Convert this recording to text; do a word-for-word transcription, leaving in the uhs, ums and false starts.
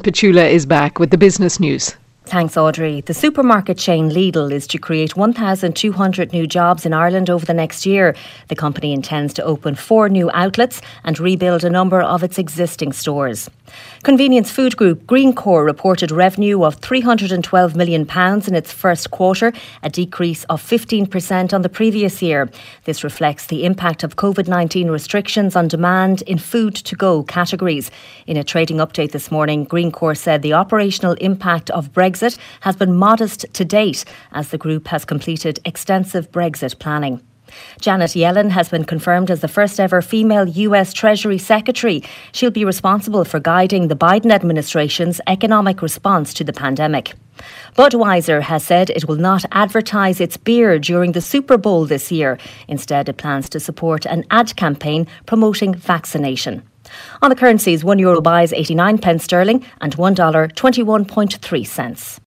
Petula is back with the business news. Thanks, Audrey. The supermarket chain Lidl is to create one thousand two hundred new jobs in Ireland over the next year. The company intends to open four new outlets and rebuild a number of its existing stores. Convenience food group Greencore reported revenue of three hundred twelve million pounds in its first quarter, a decrease of fifteen percent on the previous year. This reflects the impact of COVID nineteen restrictions on demand in food-to-go categories. In a trading update this morning, Greencore said the operational impact of Brexit has been modest to date, as the group has completed extensive Brexit planning. Janet Yellen has been confirmed as the first ever female U S Treasury Secretary. She'll be responsible for guiding the Biden administration's economic response to the pandemic. Budweiser has said it will not advertise its beer during the Super Bowl this year. Instead, it plans to support an ad campaign promoting vaccination. On the currencies, one euro buys eighty-nine pence sterling and one dollar twenty-one point three cents.